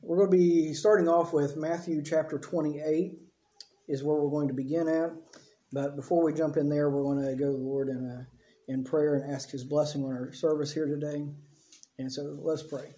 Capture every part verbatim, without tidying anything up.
We're going to be starting off with Matthew chapter twenty-eight is where we're going to begin at. But before we jump in there, we're going to go to the Lord in, a, in prayer and ask His blessing on our service here today. And so let's pray.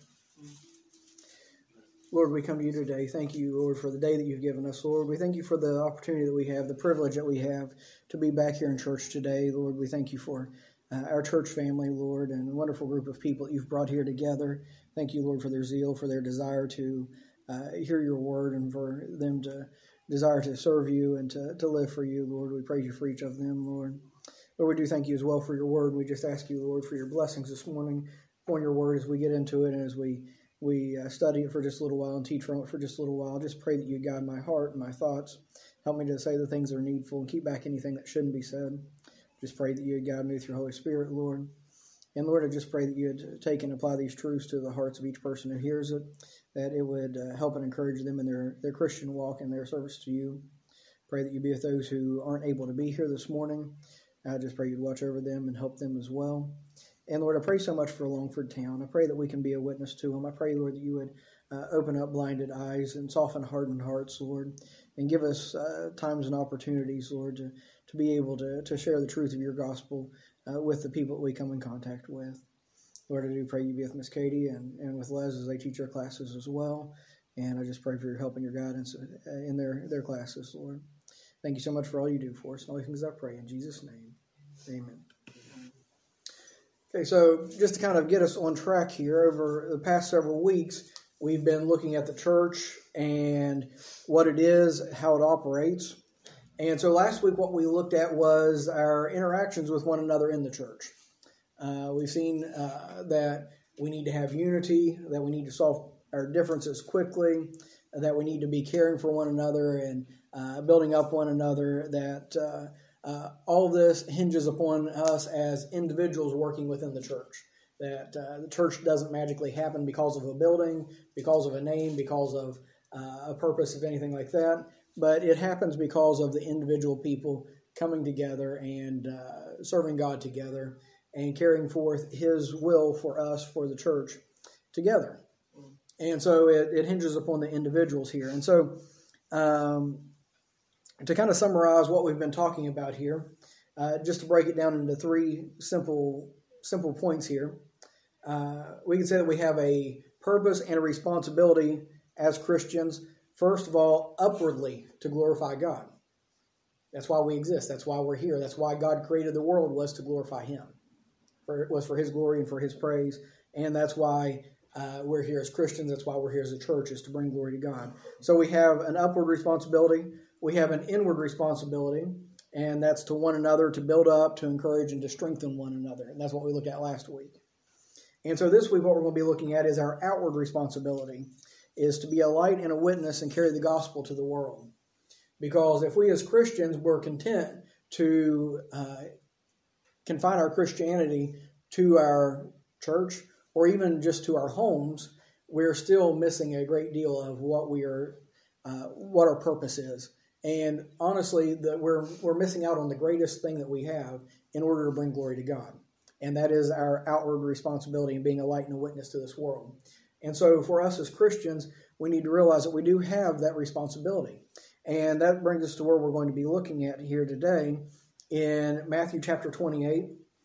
Lord, we come to you today. Thank you, Lord, for the day that you've given us, Lord. We thank you for the opportunity that we have, the privilege that we have to be back here in church today. Lord, we thank you for uh, our church family, Lord, and a wonderful group of people that you've brought here together. Thank you, Lord, for their zeal, for their desire to uh, hear your word, and for them to desire to serve you and to, to live for you, Lord. We praise you for each of them, Lord. Lord, we do thank you as well for your word. We just ask you, Lord, for your blessings this morning on your word as we get into it and as we We uh, study it for just a little while and teach from it for just a little while. Just pray that you guide my heart and my thoughts. Help me to say the things that are needful and keep back anything that shouldn't be said. Just pray that you would guide me with your Holy Spirit, Lord. And Lord, I just pray that you would take and apply these truths to the hearts of each person who hears it, that it would uh, help and encourage them in their, their Christian walk and their service to you. Pray that you be with those who aren't able to be here this morning. I just pray you'd watch over them and help them as well. And Lord, I pray so much for Longford Town. I pray that we can be a witness to them. I pray, Lord, that you would uh, open up blinded eyes and soften hardened hearts, Lord, and give us uh, times and opportunities, Lord, to, to be able to, to share the truth of your gospel uh, with the people that we come in contact with. Lord, I do pray you be with Miss Katie and, and with Les as they teach their classes as well. And I just pray for your help and your guidance in their, their classes, Lord. Thank you so much for all you do for us. And all these things I pray in Jesus' name. Amen. Okay, so just to kind of get us on track here, over the past several weeks, we've been looking at the church and what it is, how it operates. And so last week what we looked at was our interactions with one another in the church. Uh, we've seen uh, that we need to have unity, that we need to solve our differences quickly, that we need to be caring for one another and uh, building up one another, that uh, Uh, all of this hinges upon us as individuals working within the church. That uh, the church doesn't magically happen because of a building, because of a name, because of uh, a purpose, if anything like that. But it happens because of the individual people coming together and uh, serving God together and carrying forth His will for us, for the church, together. And so it, it hinges upon the individuals here. And so um to kind of summarize what we've been talking about here, uh, just to break it down into three simple simple points here, uh, we can say that we have a purpose and a responsibility as Christians, first of all, upwardly to glorify God. That's why we exist. That's why we're here. That's why God created the world, was to glorify Him. For, it was for His glory and for His praise. And that's why uh, we're here as Christians. That's why we're here as a church, is to bring glory to God. So we have an upward responsibility. We have an inward responsibility, and that's to one another, to build up, to encourage, and to strengthen one another. And that's what we looked at last week. And so this week what we're going to be looking at is our outward responsibility, is to be a light and a witness and carry the gospel to the world. Because if we as Christians were content to uh, confine our Christianity to our church or even just to our homes, we're still missing a great deal of what we are, uh, what our purpose is. And honestly, that we're we're missing out on the greatest thing that we have in order to bring glory to God. And that is our outward responsibility in being a light and a witness to this world. And so for us as Christians, we need to realize that we do have that responsibility. And that brings us to where we're going to be looking at here today in Matthew chapter twenty-eight,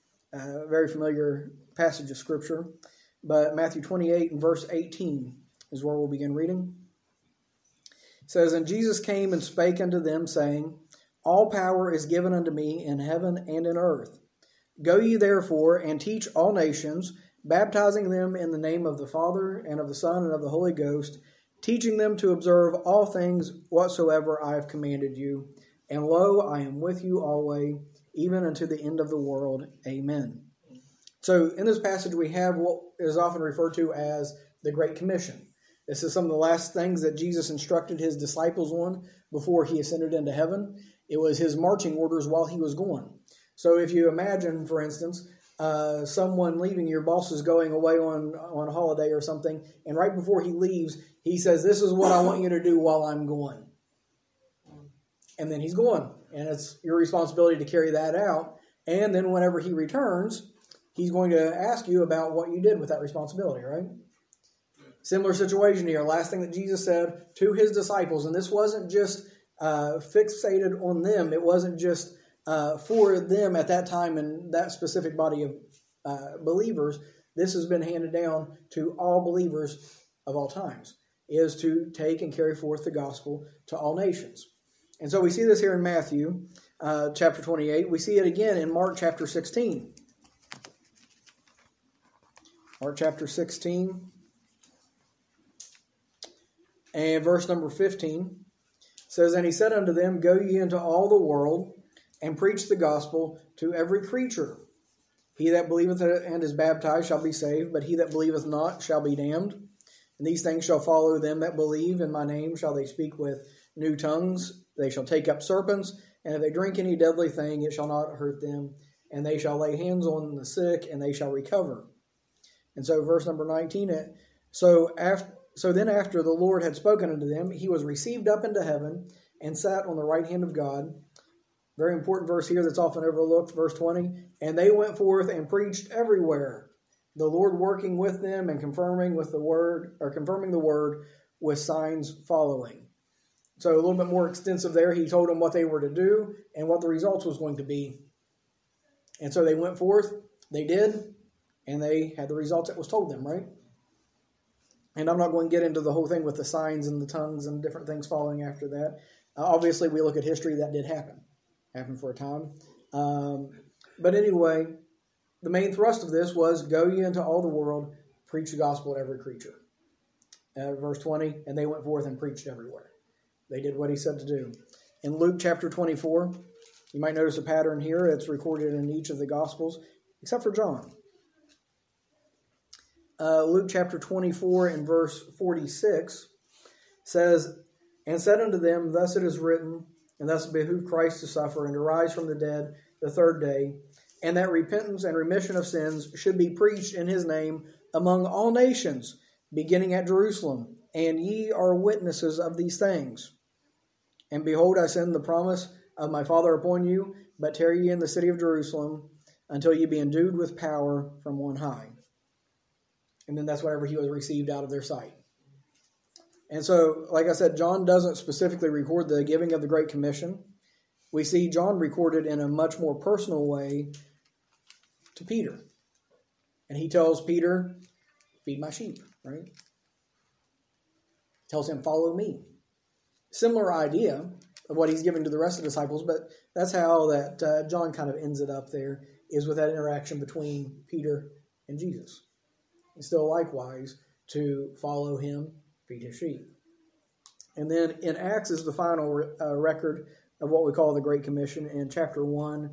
a very familiar passage of Scripture. But Matthew twenty-eight and verse eighteen is where we'll begin reading. It says, "And Jesus came and spake unto them, saying, All power is given unto me in heaven and in earth. Go ye therefore and teach all nations, baptizing them in the name of the Father and of the Son and of the Holy Ghost, teaching them to observe all things whatsoever I have commanded you. And lo, I am with you always, even unto the end of the world. Amen." So in this passage we have what is often referred to as the Great Commission. This is some of the last things that Jesus instructed his disciples on before he ascended into heaven. It was his marching orders while he was gone. So if you imagine, for instance, uh, someone leaving, your boss is going away on, on a holiday or something, and right before he leaves, he says, "This is what I want you to do while I'm gone." And then he's gone. And it's your responsibility to carry that out. And then whenever he returns, he's going to ask you about what you did with that responsibility, right? Similar situation here. Last thing that Jesus said to his disciples, and this wasn't just uh, fixated on them. It wasn't just uh, for them at that time and that specific body of uh, believers. This has been handed down to all believers of all times, is to take and carry forth the gospel to all nations. And so we see this here in Matthew uh, chapter twenty-eight. We see it again in Mark chapter sixteen. Mark chapter sixteen. And verse number fifteen says, And he said unto them, Go ye into all the world, and preach the gospel to every creature. He that believeth and is baptized shall be saved, but he that believeth not shall be damned. And these things shall follow them that believe. In my name shall they speak with new tongues. They shall take up serpents, and if they drink any deadly thing, it shall not hurt them. And they shall lay hands on the sick, and they shall recover. And so verse number nineteen, so after... So then after the Lord had spoken unto them, he was received up into heaven and sat on the right hand of God. Very important verse here that's often overlooked, verse twenty. And they went forth and preached everywhere, the Lord working with them and confirming with the word, or confirming the word with signs following. So a little bit more extensive there. He told them what they were to do and what the results was going to be. And so they went forth, they did, and they had the results that was told them, right? And I'm not going to get into the whole thing with the signs and the tongues and different things following after that. Uh, obviously, we look at history, that did happen. Happened for a time. Um, but anyway, the main thrust of this was, Go ye into all the world, preach the gospel to every creature. Uh, verse twenty, and they went forth and preached everywhere. They did what he said to do. In Luke chapter twenty-four, you might notice a pattern here. It's recorded in each of the Gospels, except for John. Uh, Luke chapter twenty-four and verse forty-six says, And said unto them, Thus it is written, and thus it behooved Christ to suffer and to rise from the dead the third day, and that repentance and remission of sins should be preached in his name among all nations, beginning at Jerusalem. And ye are witnesses of these things. And behold, I send the promise of my Father upon you, but tarry ye in the city of Jerusalem until ye be endued with power from on high. And then that's whenever he was received out of their sight. And so, like I said, John doesn't specifically record the giving of the Great Commission. We see John recorded in a much more personal way to Peter. And he tells Peter, feed my sheep, right? Tells him, follow me. Similar idea of what he's giving to the rest of the disciples, but that's how that uh, John kind of ends it up there, is with that interaction between Peter and Jesus. And still likewise, to follow him, feed his sheep. And then in Acts is the final uh, record of what we call the Great Commission in chapter one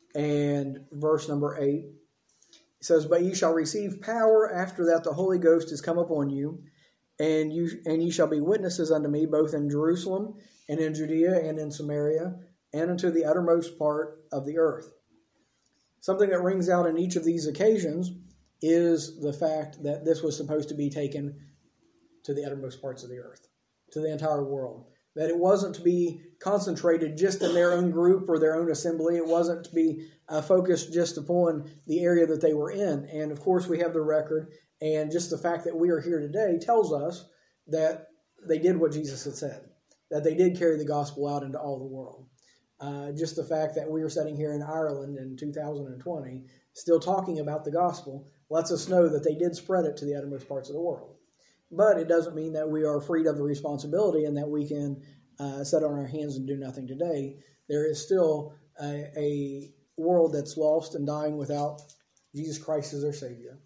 and verse number eight. It says, But ye shall receive power after that the Holy Ghost is come upon you, and you and ye shall be witnesses unto me both in Jerusalem and in Judea and in Samaria and unto the uttermost part of the earth. Something that rings out in each of these occasions is the fact that this was supposed to be taken to the uttermost parts of the earth, to the entire world. That it wasn't to be concentrated just in their own group or their own assembly. It wasn't to be uh, focused just upon the area that they were in. And of course, we have the record, and just the fact that we are here today tells us that they did what Jesus had said, that they did carry the gospel out into all the world. Uh, just the fact that we are sitting here in Ireland in two thousand twenty, still talking about the gospel, lets us know that they did spread it to the uttermost parts of the world. But it doesn't mean that we are freed of the responsibility and that we can uh, sit on our hands and do nothing today. There is still a, a world that's lost and dying without Jesus Christ as their Savior.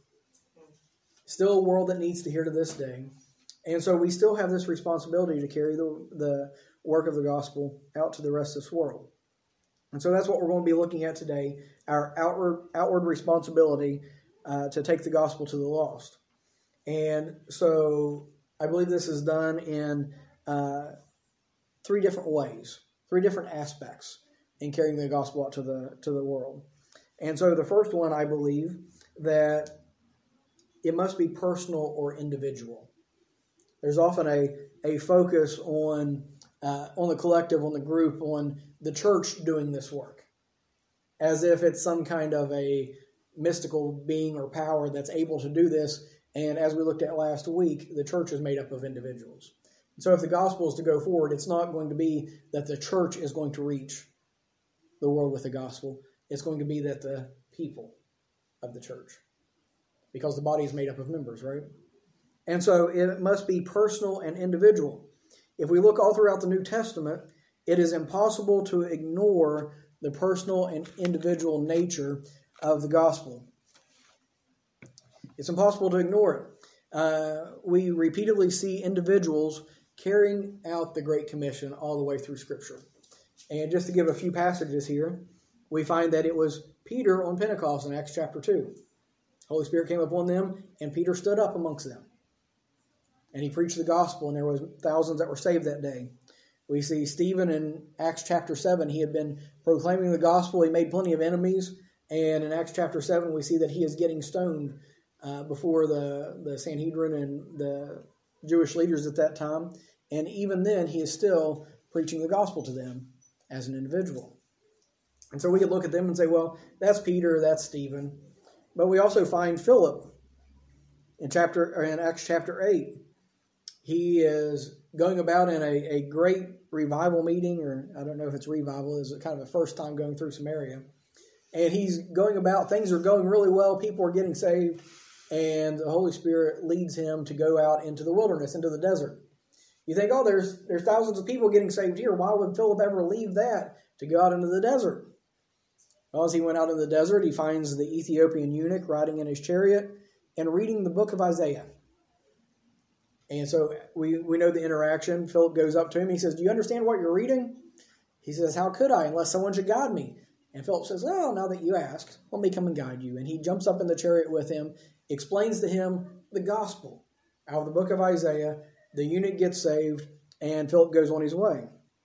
Still a world that needs to hear to this day. And so we still have this responsibility to carry the, the work of the gospel out to the rest of this world. And so that's what we're going to be looking at today, our outward, outward responsibility uh, to take the gospel to the lost. And so I believe this is done in uh, three different ways, three different aspects in carrying the gospel out to the to the world. And so the first one, I believe that it must be personal or individual. There's often a, a focus on uh, on the collective, on the group, on the church doing this work, as if it's some kind of a mystical being or power that's able to do this, And as we looked at last week, the church is made up of individuals. So if the gospel is to go forward, it's not going to be that the church is going to reach the world with the gospel. It's going to be that the people of the church, because the body is made up of members, right? And so it must be personal and individual. If we look all throughout the New Testament, it is impossible to ignore the personal and individual nature of the gospel. It's impossible to ignore it. Uh, we repeatedly see individuals carrying out the Great Commission all the way through Scripture. And just to give a few passages here, we find that it was Peter on Pentecost in Acts chapter two. The Holy Spirit came upon them, and Peter stood up amongst them. And he preached the gospel, and there was thousands that were saved that day. We see Stephen in Acts chapter seven. He had been proclaiming the gospel. He made plenty of enemies. And in Acts chapter seven, we see that he is getting stoned uh, before the, the Sanhedrin and the Jewish leaders at that time. And even then, he is still preaching the gospel to them as an individual. And so we could look at them and say, well, that's Peter, that's Stephen. But we also find Philip in chapter or in Acts chapter eight. He is going about in a, a great revival meeting, or I don't know if it's revival, it's kind of a first time going through Samaria. And he's going about, things are going really well, people are getting saved, and the Holy Spirit leads him to go out into the wilderness, into the desert. You think, oh, there's there's thousands of people getting saved here. Why would Philip ever leave that to go out into the desert? Well, as he went out in the desert, he finds the Ethiopian eunuch riding in his chariot and reading the book of Isaiah. And so we, we know the interaction. Philip goes up to him. He says, do you understand what you're reading? He says, how could I, unless someone should guide me? And Philip says, well, now that you ask, let me come and guide you. And he jumps up in the chariot with him, explains to him the gospel out of the book of Isaiah. The eunuch gets saved, and Philip goes on his way.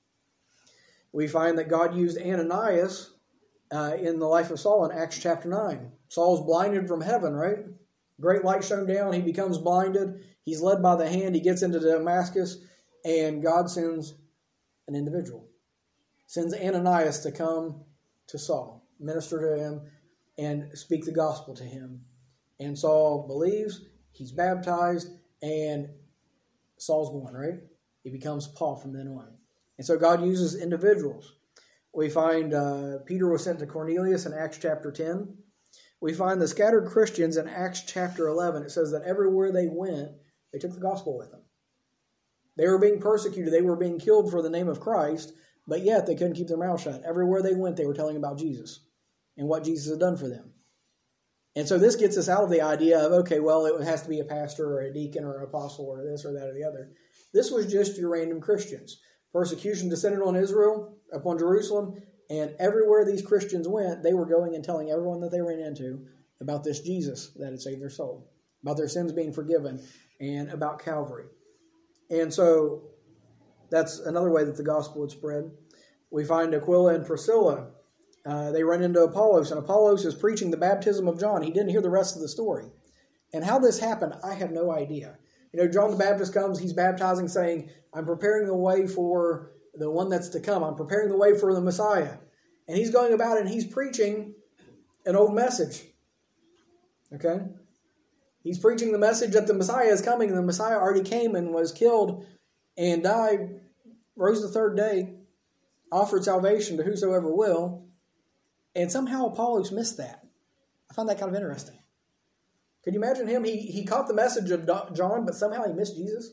We find that God used Ananias uh, in the life of Saul in Acts chapter nine. Saul's blinded from heaven, right? Great light shone down. He becomes blinded. He's led by the hand. He gets into Damascus, and God sends an individual. Sends Ananias to come to Saul, minister to him, and speak the gospel to him. And Saul believes. He's baptized, and Saul's gone, right? He becomes Paul from then on. And so God uses individuals. We find uh, Peter was sent to Cornelius in Acts chapter ten. We find the scattered Christians in Acts chapter eleven. It says that everywhere they went, they took the gospel with them. They were being persecuted. They were being killed for the name of Christ, but yet they couldn't keep their mouth shut. Everywhere they went, they were telling about Jesus and what Jesus had done for them. And so this gets us out of the idea of, okay, well, it has to be a pastor or a deacon or an apostle or this or that or the other. This was just your random Christians. Persecution descended on Israel, upon Jerusalem, and everywhere these Christians went, they were going and telling everyone that they ran into about this Jesus that had saved their soul, about their sins being forgiven, and about Calvary. And so that's another way that the gospel would spread. We find Aquila and Priscilla. Uh, they run into Apollos, and Apollos is preaching the baptism of John. He didn't hear the rest of the story. And how this happened, I have no idea. You know, John the Baptist comes, he's baptizing, saying, I'm preparing the way for the one that's to come. I'm preparing the way for the Messiah. And he's going about and he's preaching an old message. Okay? He's preaching the message that the Messiah is coming, and the Messiah already came and was killed and died, rose the third day, offered salvation to whosoever will. And somehow Apollos missed that. I find that kind of interesting. Could you imagine him? He, he caught the message of John, but somehow he missed Jesus.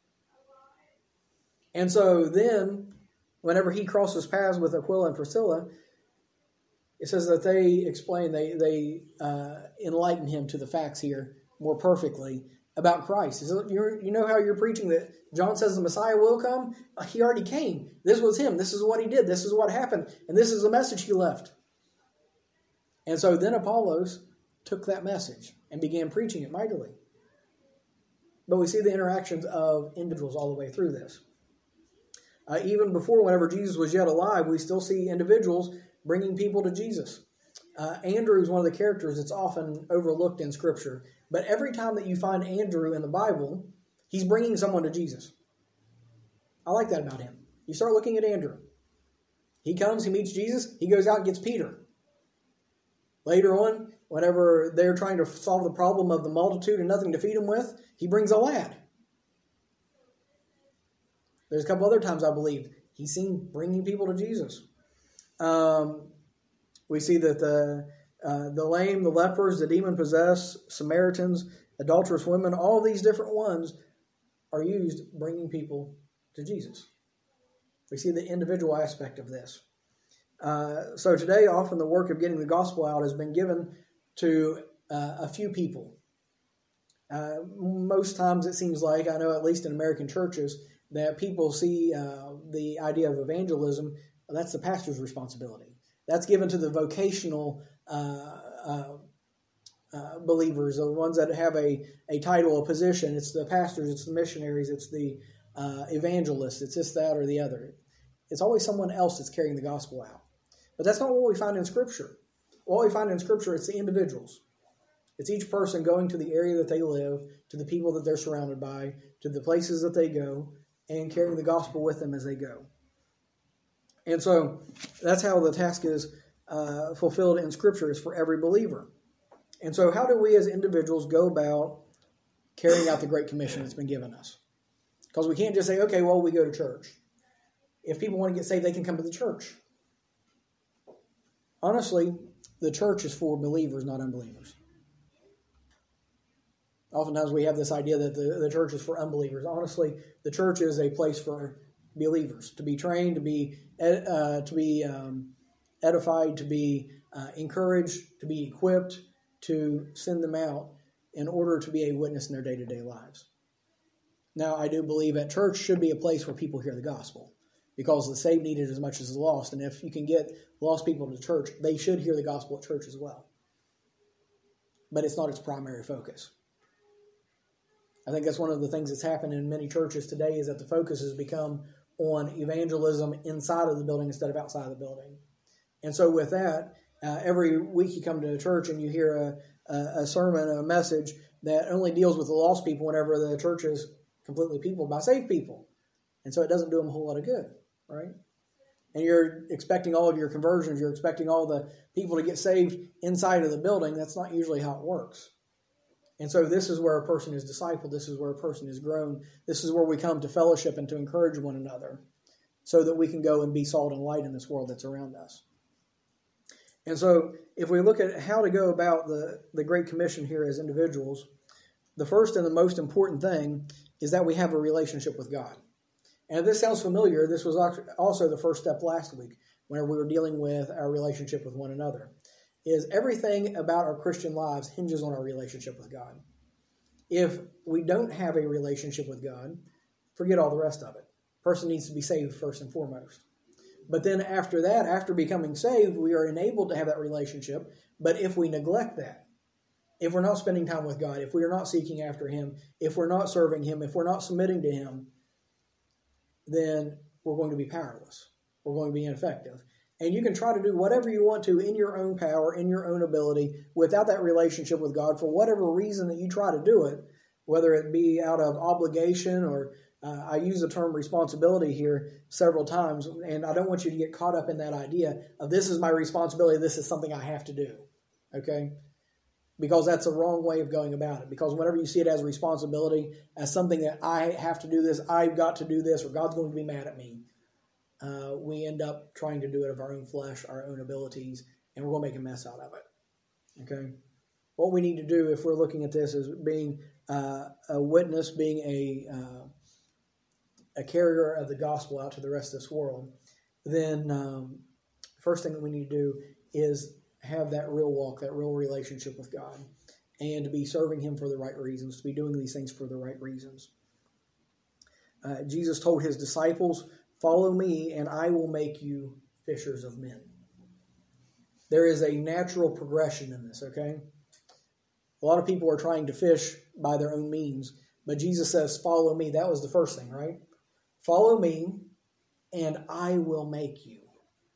And so then, whenever he crosses paths with Aquila and Priscilla, it says that they explain, they, they uh, enlighten him to the facts here more perfectly about Christ. He says, you're, you know how you're preaching that John says the Messiah will come? He already came. This was him. This is what he did. This is what happened. And this is the message he left. And so then Apollos took that message and began preaching it mightily. But we see the interactions of individuals all the way through this. Uh, even before, whenever Jesus was yet alive, we still see individuals bringing people to Jesus. Uh, Andrew is one of the characters that's often overlooked in Scripture. But every time that you find Andrew in the Bible, he's bringing someone to Jesus. I like that about him. You start looking at Andrew. He comes, he meets Jesus, he goes out and gets Peter. Later on, whenever they're trying to solve the problem of the multitude and nothing to feed them with, he brings a lad. There's a couple other times, I believe, he's seen bringing people to Jesus. Um, we see that the uh, the lame, the lepers, the demon-possessed, Samaritans, adulterous women, all these different ones are used bringing people to Jesus. We see the individual aspect of this. Uh, so today, often the work of getting the gospel out has been given to uh, a few people. Uh, most times it seems like, I know at least in American churches, that people see uh, the idea of evangelism, that's the pastor's responsibility. That's given to the vocational uh, uh, uh, believers, the ones that have a, a title, a position. It's the pastors, it's the missionaries, it's the uh, evangelists, it's this, that, or the other. It's always someone else that's carrying the gospel out. But that's not what we find in Scripture. What we find in Scripture, it's the individuals. It's each person going to the area that they live, to the people that they're surrounded by, to the places that they go, and carrying the gospel with them as they go. And so that's how the task is uh, fulfilled in Scripture, is for every believer. And so how do we as individuals go about carrying out the Great Commission that's been given us? Because we can't just say, okay, well, we go to church. If people want to get saved, they can come to the church. Honestly, the church is for believers, not unbelievers. Oftentimes we have this idea that the, the church is for unbelievers. Honestly, the church is a place for believers to be trained, to be uh, to be um, edified, to be uh, encouraged, to be equipped, to send them out in order to be a witness in their day-to-day lives. Now, I do believe that church should be a place where people hear the gospel, because the saved need it as much as the lost. And if you can get lost people to church, they should hear the gospel at church as well. But it's not its primary focus. I think that's one of the things that's happened in many churches today, is that the focus has become on evangelism inside of the building instead of outside of the building. And so with that, uh, every week you come to a church and you hear a, a, a sermon, a message that only deals with the lost people whenever the church is completely peopled by saved people. And so it doesn't do them a whole lot of good, right? And you're expecting all of your conversions, you're expecting all the people to get saved inside of the building. That's not usually how it works. And so this is where a person is discipled. This is where a person is grown. This is where we come to fellowship and to encourage one another so that we can go and be salt and light in this world that's around us. And so if we look at how to go about the, the Great Commission here as individuals, the first and the most important thing is that we have a relationship with God. And if this sounds familiar, this was also the first step last week, whenever we were dealing with our relationship with one another. Is everything about our Christian lives hinges on our relationship with God. If we don't have a relationship with God, forget all the rest of it. Person needs to be saved first and foremost. But then after that, after becoming saved, we are enabled to have that relationship. But if we neglect that, if we're not spending time with God, if we are not seeking after Him, if we're not serving Him, if we're not submitting to Him, then we're going to be powerless. We're going to be ineffective. And you can try to do whatever you want to in your own power, in your own ability, without that relationship with God for whatever reason that you try to do it, whether it be out of obligation or uh, I use the term responsibility here several times, and I don't want you to get caught up in that idea of this is my responsibility, this is something I have to do, okay? Because that's a wrong way of going about it. Because whenever you see it as a responsibility, as something that I have to do this, I've got to do this, or God's going to be mad at me, Uh, we end up trying to do it of our own flesh, our own abilities, and we're going to make a mess out of it. Okay? What we need to do if we're looking at this is being uh, a witness, being a uh, a carrier of the gospel out to the rest of this world, then um, the first thing that we need to do is have that real walk, that real relationship with God, and to be serving Him for the right reasons, to be doing these things for the right reasons. Uh, Jesus told His disciples, "Follow me, and I will make you fishers of men." There is a natural progression in this, okay? A lot of people are trying to fish by their own means, but Jesus says, "Follow me." That was the first thing, right? Follow me, and I will make you.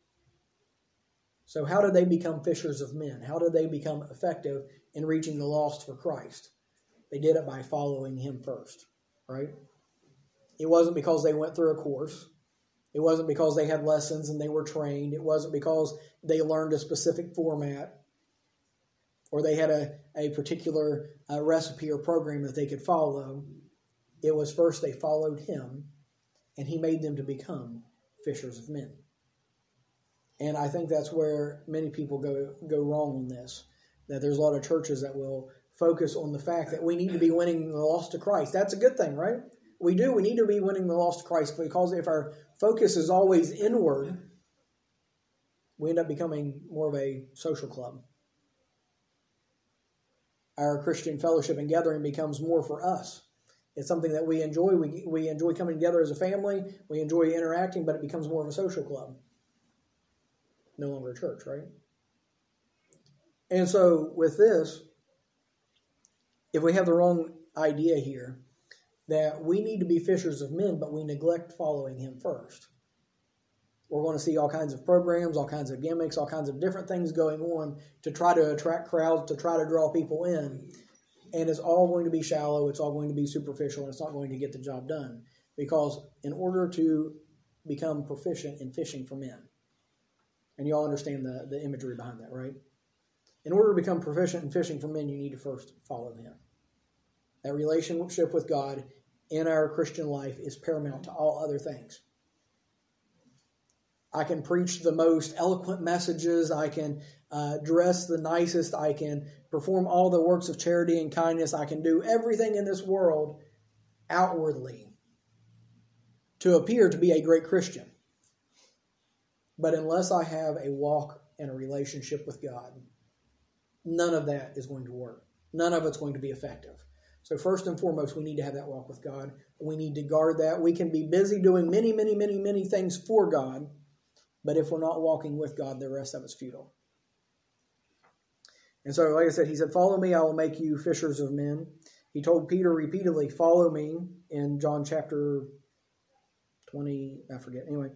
So how did they become fishers of men? How did they become effective in reaching the lost for Christ? They did it by following Him first, right? It wasn't because they went through a course. It wasn't because they had lessons and they were trained. It wasn't because they learned a specific format. or they had a, a particular uh, recipe or program that they could follow. It was first they followed him, and he made them to become fishers of men. And I think that's where many people go go wrong on this, that there's a lot of churches that will focus on the fact that we need to be winning the lost to Christ. That's a good thing, right? We do. We need to be winning the lost to Christ, because if our focus is always inward, we end up becoming more of a social club. Our Christian fellowship and gathering becomes more for us. It's something that we enjoy. We, we enjoy coming together as a family. We enjoy interacting, but it becomes more of a social club. No longer a church, right? And so with this, if we have the wrong idea here, that we need to be fishers of men, but we neglect following him first, we're going to see all kinds of programs, all kinds of gimmicks, all kinds of different things going on to try to attract crowds, to try to draw people in. And it's all going to be shallow, it's all going to be superficial, and it's not going to get the job done. Because in order to become proficient in fishing for men, and you all understand the, the imagery behind that, right? In order to become proficient in fishing for men, you need to first follow him. That relationship with God in our Christian life is paramount to all other things. I can preach the most eloquent messages. I can uh, dress the nicest. I can perform all the works of charity and kindness. I can do everything in this world outwardly to appear to be a great Christian. But unless I have a walk and a relationship with God, none of that is going to work. None of it's going to be effective. So first and foremost, we need to have that walk with God. We need to guard that. We can be busy doing many, many, many, many things for God, but if we're not walking with God, the rest of it's futile. And so, like I said, he said, follow me, I will make you fishers of men. He told Peter repeatedly, follow me, in John chapter twenty, I forget. Anyway,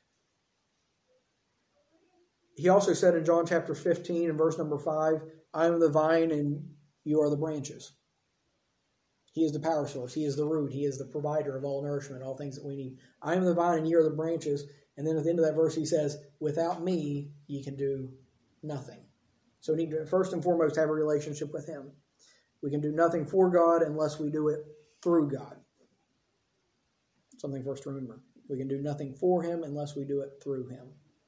he also said in John chapter fifteen and verse number five, I am the vine and you are the branches. He is the power source. He is the root. He is the provider of all nourishment, all things that we need. I am the vine and you are the branches. And then at the end of that verse, he says, without me, ye can do nothing. So we need to first and foremost have a relationship with him. We can do nothing for God unless we do it through God. Something for us to remember. We can do nothing for him unless we do it through him.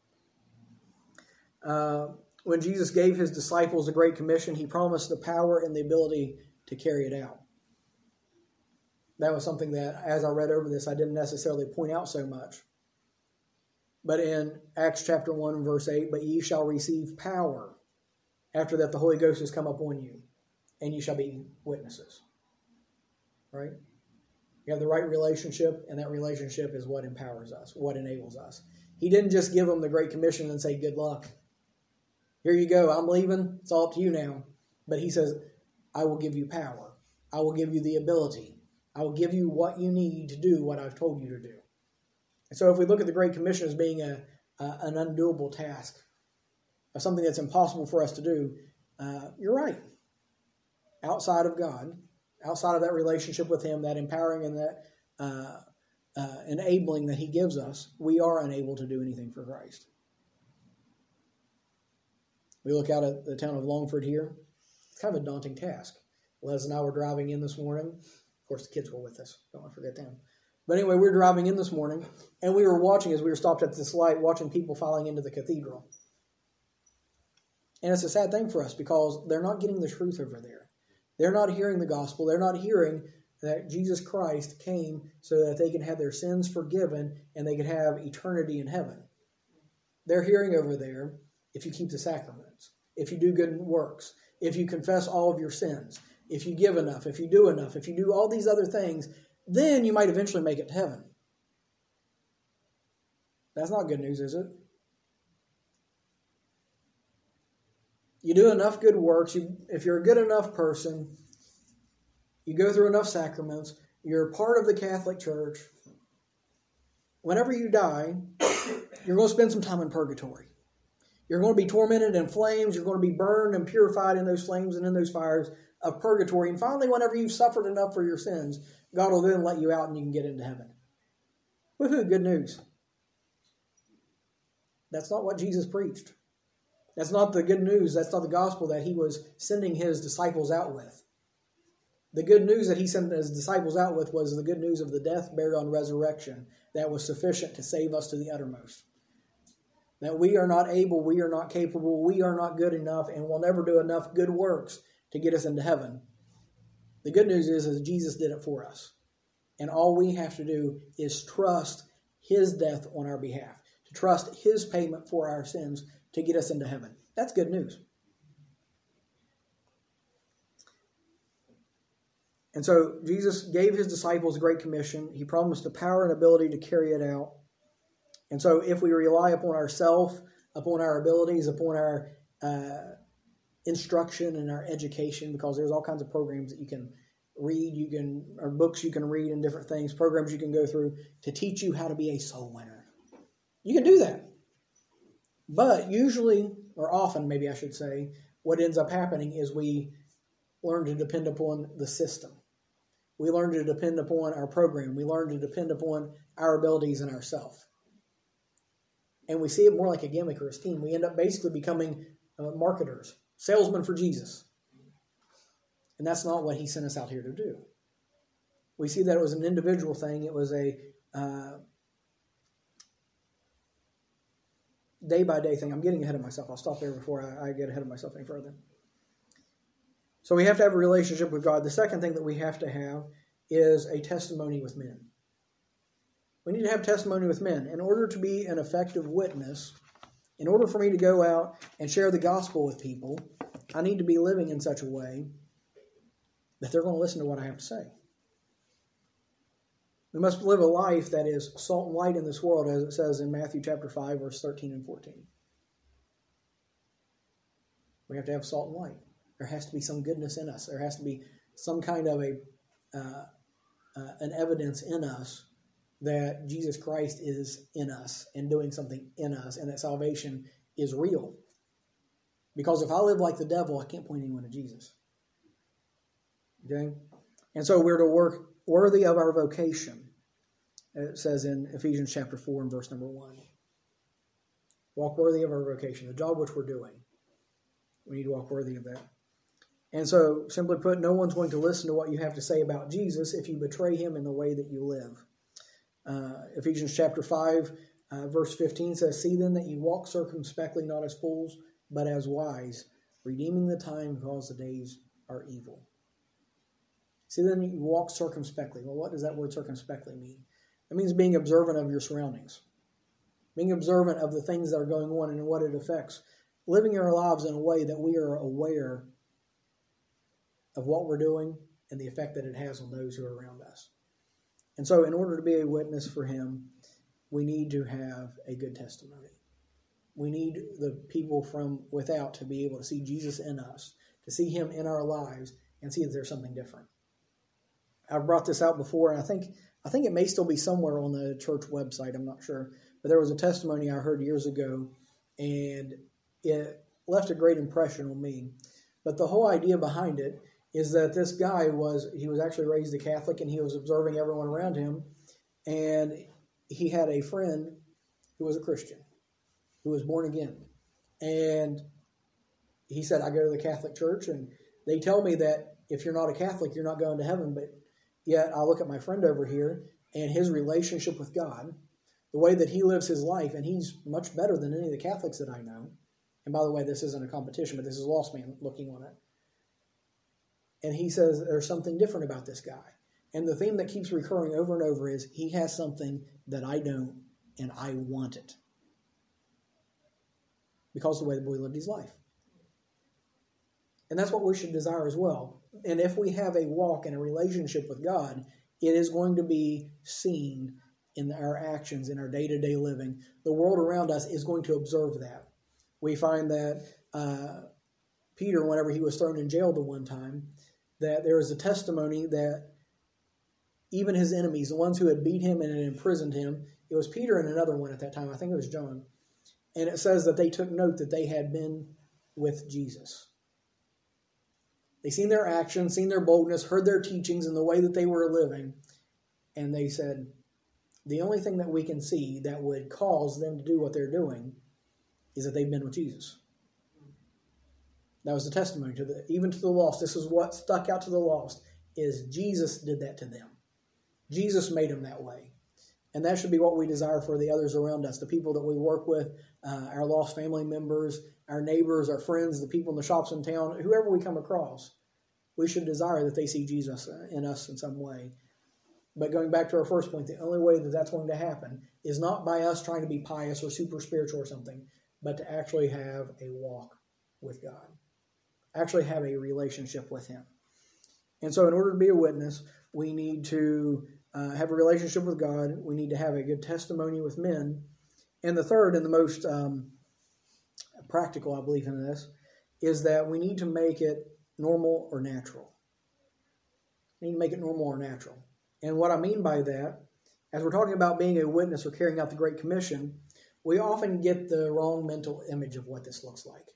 Uh, when Jesus gave his disciples the Great Commission, he promised the power and the ability to carry it out. That was something that, as I read over this, I didn't necessarily point out so much. But in Acts chapter one and verse eight, but ye shall receive power after that the Holy Ghost has come upon you, and ye shall be witnesses. Right? You have the right relationship, and that relationship is what empowers us, what enables us. He didn't just give them the Great Commission and say, good luck. Here you go, I'm leaving, it's all up to you now. But he says, I will give you power. I will give you the ability. I will give you what you need to do what I've told you to do. And so if we look at the Great Commission as being a, a an undoable task, of something that's impossible for us to do, uh, you're right. Outside of God, outside of that relationship with him, that empowering and that uh, uh, enabling that he gives us, we are unable to do anything for Christ. We look out at the town of Longford here. It's kind of a daunting task. Les and I were driving in this morning. Of course, the kids were with us. Don't want to forget them. But anyway, we were driving in this morning, and we were watching, as we were stopped at this light, watching people filing into the cathedral. And it's a sad thing for us because they're not getting the truth over there. They're not hearing the gospel. They're not hearing that Jesus Christ came so that they can have their sins forgiven and they can have eternity in heaven. They're hearing over there, if you keep the sacraments, if you do good works, if you confess all of your sins, if you give enough, if you do enough, if you do all these other things, then you might eventually make it to heaven. That's not good news, is it? You do enough good works. You, if you're a good enough person, you go through enough sacraments, you're part of the Catholic Church, whenever you die, you're going to spend some time in purgatory. You're going to be tormented in flames. You're going to be burned and purified in those flames and in those fires of purgatory. And finally, whenever you've suffered enough for your sins, God will then let you out and you can get into heaven. Woohoo, good news. That's not what Jesus preached. That's not the good news. That's not the gospel that he was sending his disciples out with. The good news that he sent his disciples out with was the good news of the death, burial, and resurrection that was sufficient to save us to the uttermost. That we are not able, we are not capable, we are not good enough, and we'll never do enough good works to get us into heaven. The good news is, is Jesus did it for us. And all we have to do is trust his death on our behalf, to trust his payment for our sins to get us into heaven. That's good news. And so Jesus gave his disciples a great commission. He promised the power and ability to carry it out. And so if we rely upon ourselves, upon our abilities, upon our uh, instruction and our education, because there's all kinds of programs that you can read, you can, or books you can read and different things, programs you can go through to teach you how to be a soul winner. You can do that. But usually, or often maybe I should say, what ends up happening is we learn to depend upon the system. We learn to depend upon our program. We learn to depend upon our abilities and ourselves. And we see it more like a gimmick or a scheme. We end up basically becoming uh, marketers, salesmen for Jesus. And that's not what he sent us out here to do. We see that it was an individual thing. It was a uh, day-by-day thing. I'm getting ahead of myself. I'll stop there before I, I get ahead of myself any further. So we have to have a relationship with God. The second thing that we have to have is a testimony with men. We need to have testimony with men. In order to be an effective witness, in order for me to go out and share the gospel with people, I need to be living in such a way that they're going to listen to what I have to say. We must live a life that is salt and light in this world, as it says in Matthew chapter five, verse thirteen and fourteen. We have to have salt and light. There has to be some goodness in us. There has to be some kind of a uh, uh, an evidence in us that Jesus Christ is in us and doing something in us, and that salvation is real. Because if I live like the devil, I can't point anyone to Jesus. Okay? And so we're to work worthy of our vocation. It says in Ephesians chapter four and verse number one. Walk worthy of our vocation, the job which we're doing. We need to walk worthy of that. And so, simply put, no one's going to listen to what you have to say about Jesus if you betray him in the way that you live. Uh, Ephesians chapter five, uh, verse fifteen says, "See then that you walk circumspectly, not as fools, but as wise, redeeming the time because the days are evil." See then you walk circumspectly. Well, what does that word circumspectly mean? It means being observant of your surroundings. Being observant of the things that are going on and what it affects. Living our lives in a way that we are aware of what we're doing and the effect that it has on those who are around us. And so in order to be a witness for him, we need to have a good testimony. We need the people from without to be able to see Jesus in us, to see him in our lives, and see that there's something different. I've brought this out before, and I think I think it may still be somewhere on the church website, I'm not sure. But there was a testimony I heard years ago, and it left a great impression on me. But the whole idea behind it is that this guy was, he was actually raised a Catholic, and he was observing everyone around him, and he had a friend who was a Christian, who was born again. And he said, I go to the Catholic Church, and they tell me that if you're not a Catholic, you're not going to heaven, but yet I look at my friend over here, and his relationship with God, the way that he lives his life, and he's much better than any of the Catholics that I know. And by the way, this isn't a competition, but this is a lost man looking on it. And he says there's something different about this guy. And the theme that keeps recurring over and over is he has something that I don't, and I want it. Because of the way the boy lived his life. And that's what we should desire as well. And if we have a walk and a relationship with God, it is going to be seen in our actions, in our day-to-day living. The world around us is going to observe that. We find that uh, Peter, whenever he was thrown in jail the one time, that there is a testimony that even his enemies, the ones who had beat him and had imprisoned him, it was Peter and another one at that time, I think it was John, and it says that they took note that they had been with Jesus. They seen their actions, seen their boldness, heard their teachings and the way that they were living, and they said, the only thing that we can see that would cause them to do what they're doing is that they've been with Jesus. That was the testimony to the even to the lost. This is what stuck out to the lost, is Jesus did that to them. Jesus made them that way. And that should be what we desire for the others around us, the people that we work with, uh, our lost family members, our neighbors, our friends, the people in the shops in town, whoever we come across. We should desire that they see Jesus in us in some way. But going back to our first point, the only way that that's going to happen is not by us trying to be pious or super spiritual or something, but to actually have a walk with God. Actually have a relationship with Him. And so in order to be a witness, we need to uh, have a relationship with God. We need to have a good testimony with men. And the third and the most um, practical, I believe in this, is that we need to make it normal or natural. We need to make it normal or natural. And what I mean by that, as we're talking about being a witness or carrying out the Great Commission, we often get the wrong mental image of what this looks like.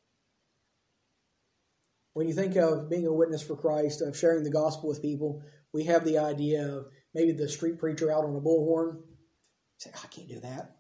When you think of being a witness for Christ, of sharing the gospel with people, we have the idea of maybe the street preacher out on a bullhorn. You say, oh, I can't do that.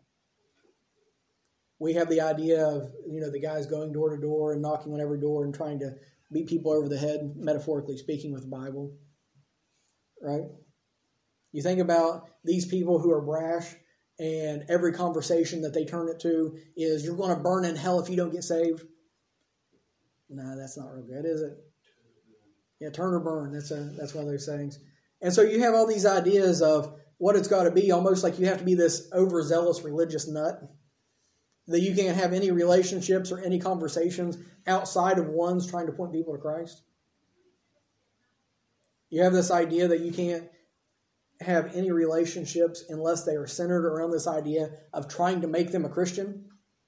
We have the idea of, you know, the guys going door to door and knocking on every door and trying to beat people over the head, metaphorically speaking, with the Bible. Right? You think about these people who are brash, and every conversation that they turn it to is, you're going to burn in hell if you don't get saved. No, that's not real good, is it? Yeah, turn or burn. That's a that's one of those sayings. And so you have all these ideas of what it's got to be, almost like you have to be this overzealous religious nut, that you can't have any relationships or any conversations outside of ones trying to point people to Christ. You have this idea that you can't have any relationships unless they are centered around this idea of trying to make them a Christian.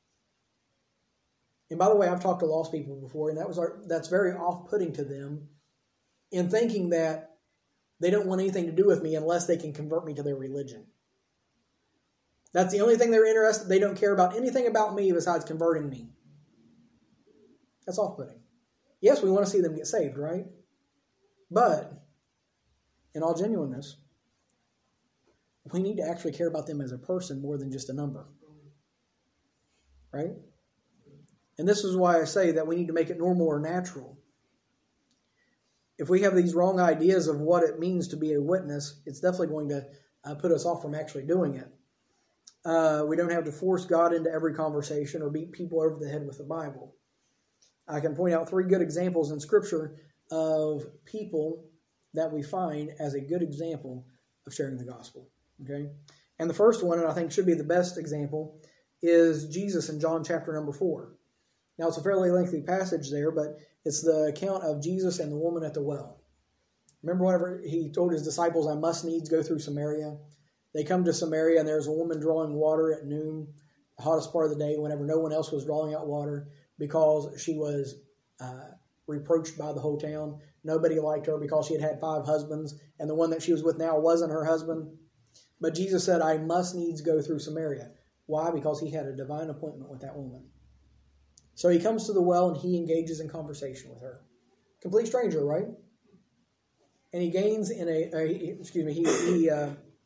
And by the way, I've talked to lost people before, and that was our, that's very off-putting to them in thinking that they don't want anything to do with me unless they can convert me to their religion. That's the only thing they're interested in. They don't care about anything about me besides converting me. That's off-putting. Yes, we want to see them get saved, right? But, in all genuineness, we need to actually care about them as a person more than just a number. Right? And this is why I say that we need to make it normal or natural. If we have these wrong ideas of what it means to be a witness, it's definitely going to uh, put us off from actually doing it. Uh, we don't have to force God into every conversation or beat people over the head with the Bible. I can point out three good examples in Scripture of people that we find as a good example of sharing the gospel. Okay, and the first one, and I think should be the best example, is Jesus in John chapter number four. Now, it's a fairly lengthy passage there, but it's the account of Jesus and the woman at the well. Remember whenever he told his disciples, I must needs go through Samaria? They come to Samaria, and there's a woman drawing water at noon, the hottest part of the day, whenever no one else was drawing out water, because she was uh, reproached by the whole town. Nobody liked her because she had had five husbands, and the one that she was with now wasn't her husband. But Jesus said, I must needs go through Samaria. Why? Because he had a divine appointment with that woman. So he comes to the well and he engages in conversation with her. Complete stranger, right? And he gains in a, a excuse me, he, he uh,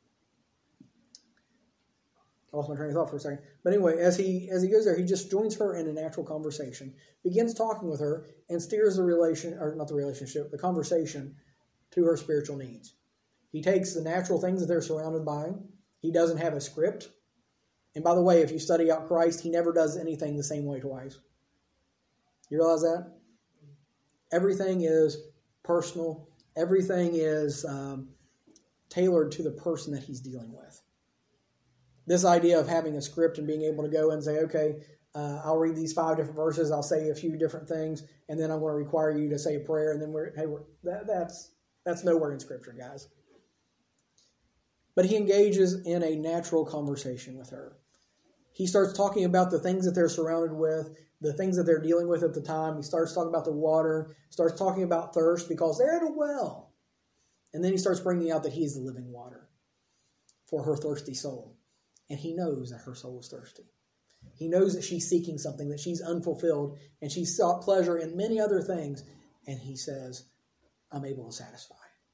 I lost my train of thought for a second. But anyway, as he as he goes there, he just joins her in a natural conversation, begins talking with her, and steers the relation, or not the relationship, the conversation to her spiritual needs. He takes the natural things that they're surrounded by. He doesn't have a script. And by the way, if you study out Christ, he never does anything the same way twice. You realize that? Everything is personal. Everything is um, tailored to the person that he's dealing with. This idea of having a script and being able to go and say, okay, uh, I'll read these five different verses, I'll say a few different things, and then I'm going to require you to say a prayer, and then we're, hey, we're, that, that's that's nowhere in Scripture, guys. But he engages in a natural conversation with her. He starts talking about the things that they're surrounded with, the things that they're dealing with at the time. He starts talking about the water, starts talking about thirst because they're at a well. And then he starts bringing out that he is the living water for her thirsty soul. And he knows that her soul is thirsty. He knows that she's seeking something, that she's unfulfilled, and she's sought pleasure in many other things. And he says, I'm able to satisfy.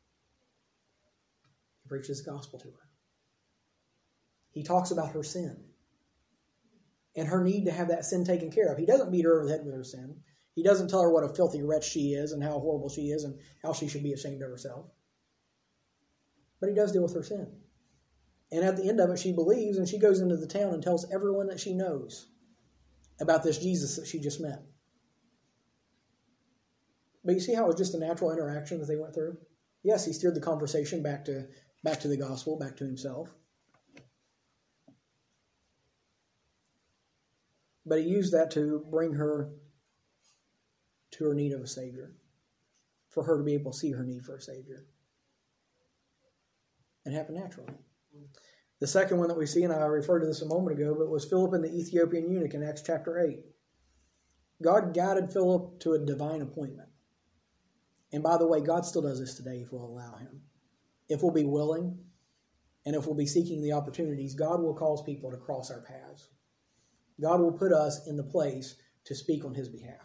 He preaches the gospel to her. He talks about her sin and her need to have that sin taken care of. He doesn't beat her over the head with her sin. He doesn't tell her what a filthy wretch she is and how horrible she is and how she should be ashamed of herself. But he does deal with her sin. And at the end of it, she believes, and she goes into the town and tells everyone that she knows about this Jesus that she just met. But you see how it was just a natural interaction that they went through? Yes, he steered the conversation back to back to the gospel, back to himself. But he used that to bring her to her need of a Savior, for her to be able to see her need for a Savior. It happened naturally. The second one that we see, and I referred to this a moment ago, but was Philip and the Ethiopian eunuch in Acts chapter eight. God guided Philip to a divine appointment. And by the way, God still does this today if we'll allow him. If we'll be willing, and if we'll be seeking the opportunities, God will cause people to cross our paths. God will put us in the place to speak on his behalf.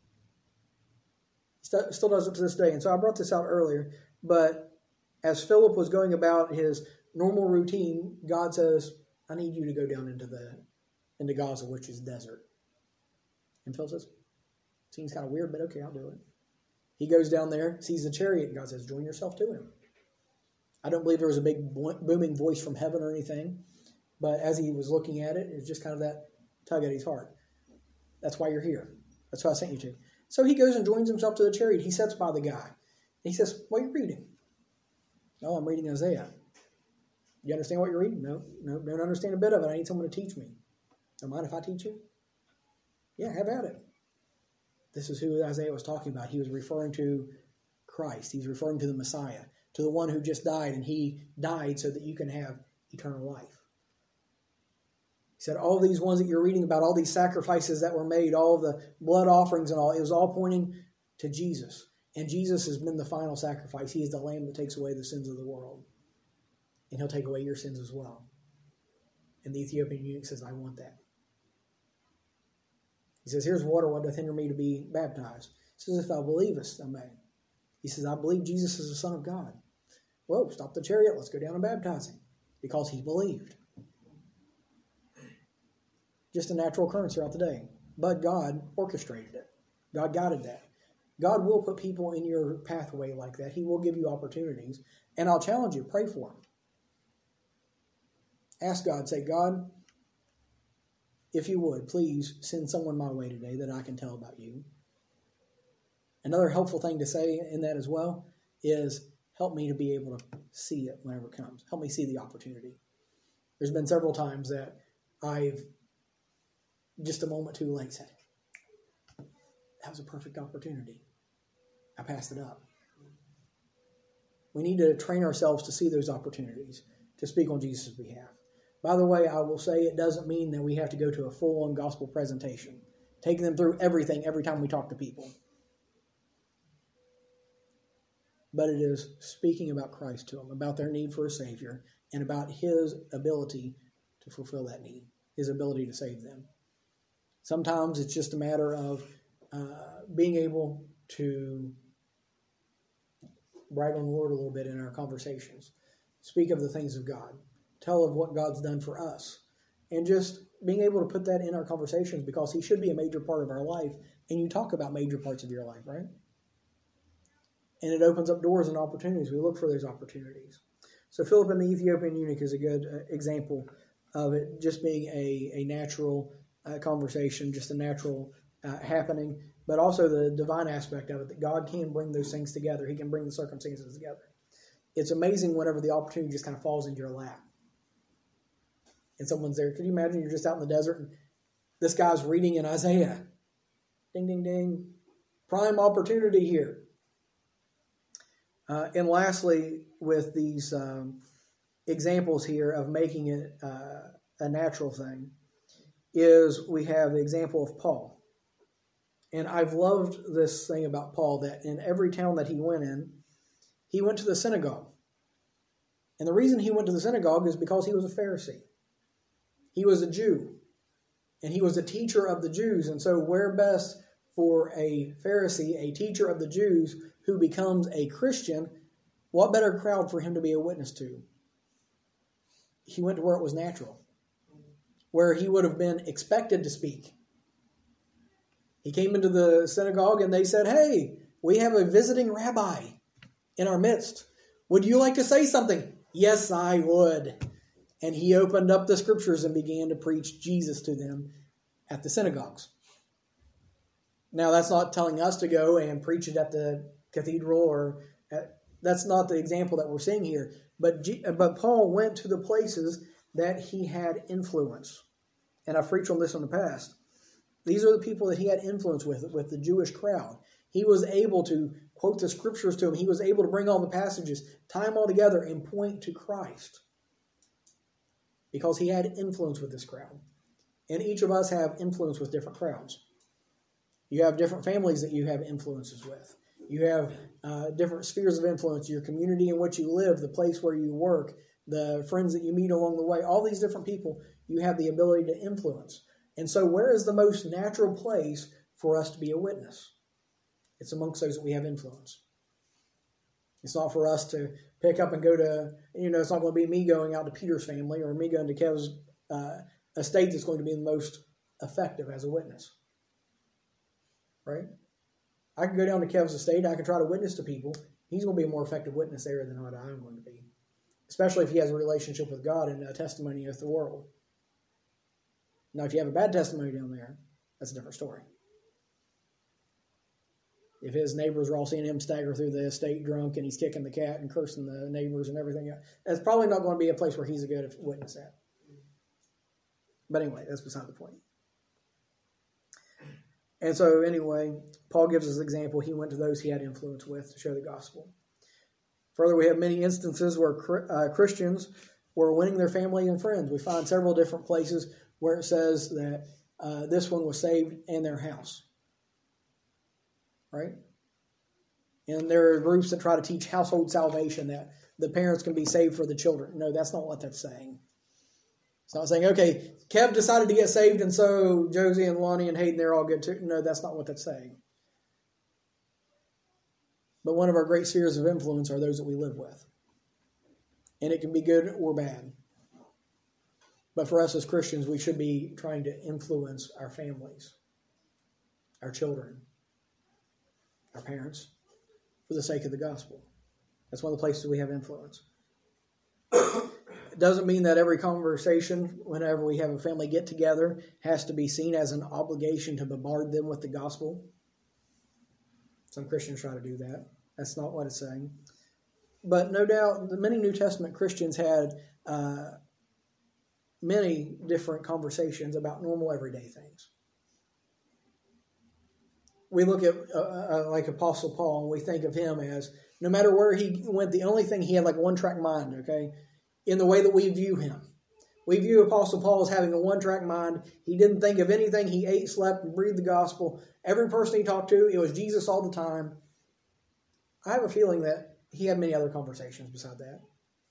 He still does it to this day. And so I brought this out earlier, but as Philip was going about his normal routine, God says, I need you to go down into the into Gaza, which is desert. And Philip says, seems kind of weird, but okay, I'll do it. He goes down there, sees the chariot, and God says, join yourself to him. I don't believe there was a big booming voice from heaven or anything, but as he was looking at it, it was just kind of that tug at his heart. That's why you're here. That's why I sent you to. So he goes and joins himself to the chariot. He sits by the guy. He says, what are you reading? No, I'm reading Isaiah. You understand what you're reading? No, no, don't understand a bit of it. I need someone to teach me. Don't mind if I teach you? Yeah, have at it. This is who Isaiah was talking about. He was referring to Christ. He's referring to the Messiah, to the one who just died, and he died so that you can have eternal life. He said, all these ones that you're reading about, all these sacrifices that were made, all the blood offerings and all, it was all pointing to Jesus. And Jesus has been the final sacrifice. He is the Lamb that takes away the sins of the world. And he'll take away your sins as well. And the Ethiopian eunuch says, I want that. He says, here's water, what doth hinder me to be baptized? He says, if thou believest, thou may. He says, I believe Jesus is the Son of God. Whoa, stop the chariot, let's go down and baptize him. Because he believed. Just a natural occurrence throughout the day. But God orchestrated it. God guided that. God will put people in your pathway like that. He will give you opportunities. And I'll challenge you, pray for them. Ask God, say, God, if you would, please send someone my way today that I can tell about you. Another helpful thing to say in that as well is help me to be able to see it whenever it comes. Help me see the opportunity. There's been several times that I've just a moment too late said, that was a perfect opportunity. I passed it up. We need to train ourselves to see those opportunities, to speak on Jesus' behalf. By the way, I will say it doesn't mean that we have to go to a full-on gospel presentation, taking them through everything every time we talk to people. But it is speaking about Christ to them, about their need for a Savior, and about his ability to fulfill that need, his ability to save them. Sometimes it's just a matter of uh, being able to brag on the Lord a little bit in our conversations, speak of the things of God, tell of what God's done for us, and just being able to put that in our conversations because he should be a major part of our life, and you talk about major parts of your life, right? And it opens up doors and opportunities. We look for those opportunities. So Philip and the Ethiopian eunuch is a good uh, example of it just being a, a natural uh, conversation, just a natural uh, happening, but also the divine aspect of it, that God can bring those things together. He can bring the circumstances together. It's amazing whenever the opportunity just kind of falls into your lap. And someone's there. Could you imagine you're just out in the desert and this guy's reading in Isaiah? Ding, ding, ding. Prime opportunity here. Uh, and lastly, with these um, examples here of making it uh, a natural thing, is we have the example of Paul. And I've loved this thing about Paul, that in every town that he went in, he went to the synagogue. And the reason he went to the synagogue is because he was a Pharisee. He was a Jew. And he was a teacher of the Jews. And so where best for a Pharisee, a teacher of the Jews, who becomes a Christian, what better crowd for him to be a witness to? He went to where it was natural, where he would have been expected to speak. He came into the synagogue and they said, hey, we have a visiting rabbi in our midst. Would you like to say something? Yes, I would. And he opened up the scriptures and began to preach Jesus to them at the synagogues. Now, that's not telling us to go and preach it at the cathedral, or at, that's not the example that we're seeing here. But, G, but Paul went to the places that he had influence. And I've preached on this in the past. These are the people that he had influence with, with the Jewish crowd. He was able to quote the scriptures to them. He was able to bring all the passages, tie them all together, and point to Christ. Because he had influence with this crowd. And each of us have influence with different crowds. You have different families that you have influences with. You have uh, different spheres of influence, your community in which you live, the place where you work, the friends that you meet along the way, all these different people you have the ability to influence. And so where is the most natural place for us to be a witness? It's amongst those that we have influence. It's not for us to pick up and go to, you know, it's not going to be me going out to Peter's family or me going to Kev's uh, estate that's going to be the most effective as a witness. Right? I can go down to Kev's estate. I can try to witness to people. He's going to be a more effective witness there than what I'm going to be. Especially if he has a relationship with God and a testimony with the world. Now, if you have a bad testimony down there, that's a different story. If his neighbors are all seeing him stagger through the estate drunk and he's kicking the cat and cursing the neighbors and everything else, that's probably not going to be a place where he's a good witness at. But anyway, that's beside the point. And so anyway, Paul gives us an example. He went to those he had influence with to show the gospel. Further, we have many instances where uh, Christians were winning their family and friends. We find several different places where it says that uh, this one was saved in their house. Right? And there are groups that try to teach household salvation, that the parents can be saved for the children. No, that's not what that's saying. It's not saying, okay, Kev decided to get saved, and so Josie and Lonnie and Hayden, they're all good too. No, that's not what that's saying. But one of our great spheres of influence are those that we live with. And it can be good or bad. But for us as Christians, we should be trying to influence our families, our children, our parents, for the sake of the gospel. That's one of the places we have influence. It doesn't mean that every conversation, whenever we have a family get-together, has to be seen as an obligation to bombard them with the gospel. Some Christians try to do that. That's not what it's saying. But no doubt, many New Testament Christians had uh, many different conversations about normal everyday things. We look at uh, uh, like Apostle Paul, and we think of him as, no matter where he went, the only thing, he had like a one-track mind, okay, in the way that we view him. We view Apostle Paul as having a one-track mind. He didn't think of anything. He ate, slept, and breathed the gospel. Every person he talked to, it was Jesus all the time. I have a feeling that he had many other conversations beside that.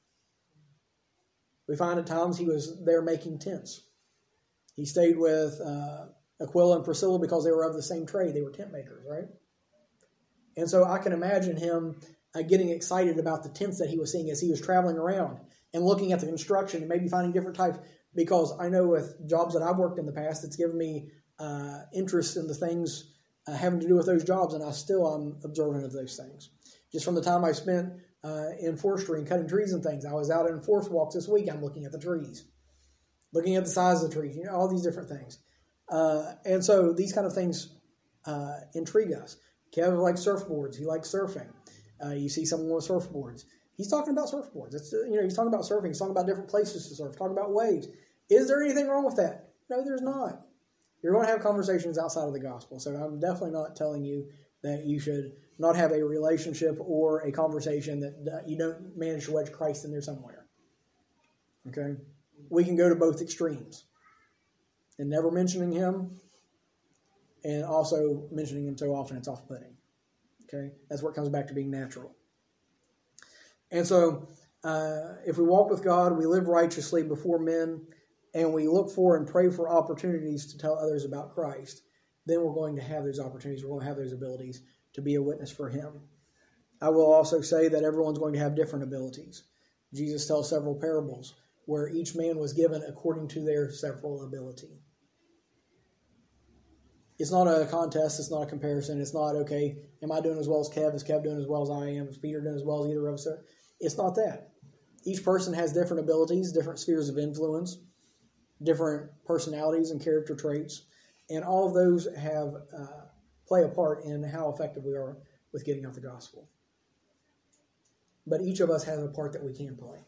We find at times he was there making tents. He stayed with uh, Aquila and Priscilla because they were of the same trade. They were tent makers, right? And so I can imagine him uh, getting excited about the tents that he was seeing as he was traveling around and looking at the construction and maybe finding different types. Because I know with jobs that I've worked in the past, it's given me uh, interest in the things uh, having to do with those jobs, and I still am observant of those things. Just from the time I spent uh, in forestry and cutting trees and things, I was out in forest walks this week. I'm looking at the trees, looking at the size of the trees, you know, all these different things. Uh, and so these kind of things uh, intrigue us. Kevin likes surfboards. He likes surfing. Uh, you see someone with surfboards. He's talking about surfboards. It's, you know, he's talking about surfing. He's talking about different places to surf. Talking about waves. Is there anything wrong with that? No, there's not. You're going to have conversations outside of the gospel. So I'm definitely not telling you that you should not have a relationship or a conversation that you don't manage to wedge Christ in there somewhere. Okay? We can go to both extremes. And never mentioning him, and also mentioning him so often it's off-putting. Okay? That's where it comes back to being natural. And so, uh, if we walk with God, we live righteously before men, and we look for and pray for opportunities to tell others about Christ, then we're going to have those opportunities. We're going to have those abilities to be a witness for him. I will also say that everyone's going to have different abilities. Jesus tells several parables where each man was given according to their several ability. it's not a contest. It's not a comparison. It's not, okay, am I doing as well as Kev? Is Kev doing as well as I am? Is Peter doing as well as either of us? It's not that. Each person has different abilities, different spheres of influence, different personalities and character traits, and all of those have uh, play a part in how effective we are with getting out the gospel. But each of us has a part that we can play.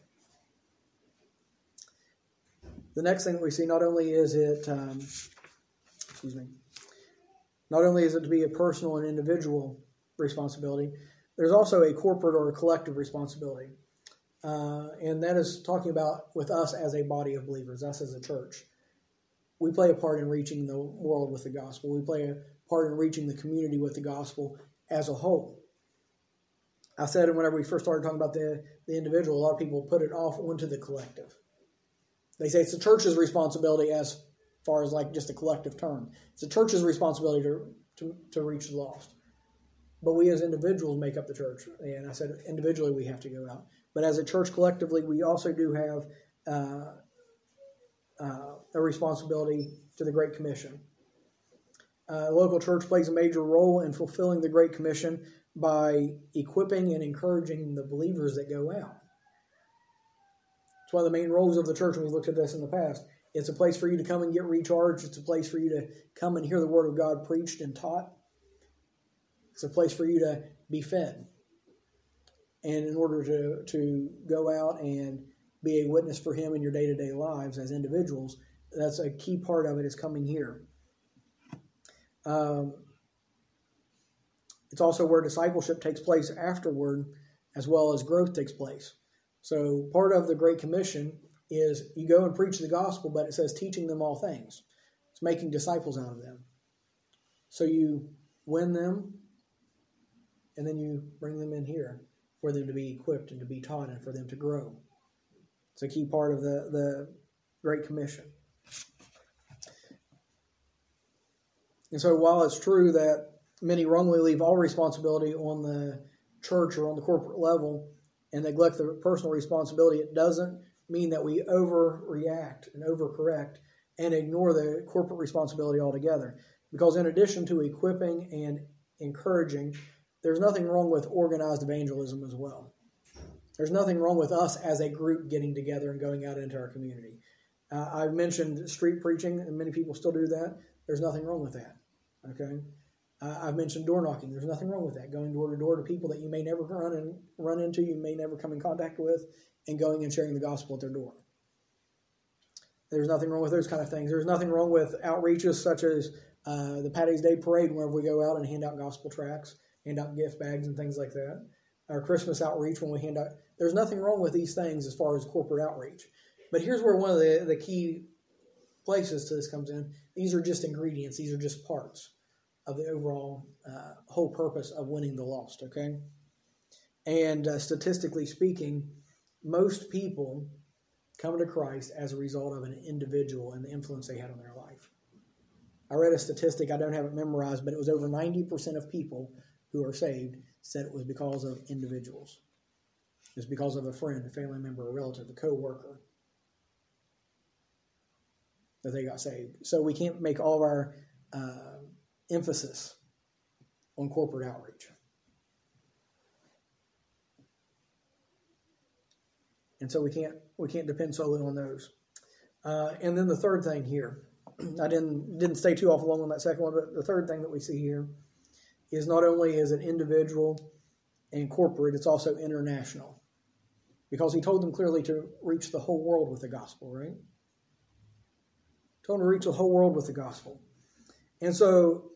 The next thing that we see, not only is it, um, excuse me, not only is it to be a personal and individual responsibility, there's also a corporate or a collective responsibility. Uh, and that is talking about with us as a body of believers, us as a church. We play a part in reaching the world with the gospel. We play a part in reaching the community with the gospel as a whole. I said whenever we first started talking about the, the individual, a lot of people put it off onto the collective. They say it's the church's responsibility as far as like just a collective term. It's the church's responsibility to, to, to reach the lost. But we as individuals make up the church. And I said individually we have to go out. But as a church collectively, we also do have uh, uh, a responsibility to the Great Commission. Uh, the local church plays a major role in fulfilling the Great Commission by equipping and encouraging the believers that go out. It's one of the main roles of the church, and we've looked at this in the past. It's a place for you to come and get recharged. It's a place for you to come and hear the Word of God preached and taught. It's a place for you to be fed. And in order to, to go out and be a witness for Him in your day-to-day lives as individuals, that's a key part of it is coming here. Um, it's also where discipleship takes place afterward, as well as growth takes place. So part of the Great Commission is you go and preach the gospel, but it says teaching them all things. It's making disciples out of them. So you win them, and then you bring them in here for them to be equipped and to be taught and for them to grow. It's a key part of the, the Great Commission. And so while it's true that many wrongly leave all responsibility on the church or on the corporate level and neglect the personal responsibility, it doesn't mean that we overreact and overcorrect and ignore the corporate responsibility altogether. Because in addition to equipping and encouraging, there's nothing wrong with organized evangelism as well. There's nothing wrong with us as a group getting together and going out into our community. Uh, I've mentioned street preaching, and many people still do that. There's nothing wrong with that. Okay, uh, I've mentioned door knocking. There's nothing wrong with that. Going door to door to people that you may never run and run into, you may never come in contact with, and going and sharing the gospel at their door. There's nothing wrong with those kind of things. There's nothing wrong with outreaches such as uh, the Patty's Day Parade, wherever we go out and hand out gospel tracts, hand out gift bags and things like that. Our Christmas outreach when we hand out. There's nothing wrong with these things as far as corporate outreach. But here's where one of the, the key places to this comes in. These are just ingredients. These are just parts of the overall uh, whole purpose of winning the lost, okay? And uh, statistically speaking, most people come to Christ as a result of an individual and the influence they had on their life. I read a statistic, I don't have it memorized, but it was over ninety percent of people who are saved said it was because of individuals. It was because of a friend, a family member, a relative, a co-worker that they got saved. So we can't make all of our uh, emphasis on corporate outreach. And so we can't we can't depend solely on those. Uh, and then the third thing here, I didn't didn't stay too awful long on that second one, but the third thing that we see here is not only is it individual and corporate, it's also international. Because he told them clearly to reach the whole world with the gospel, right? Told them to reach the whole world with the gospel. And so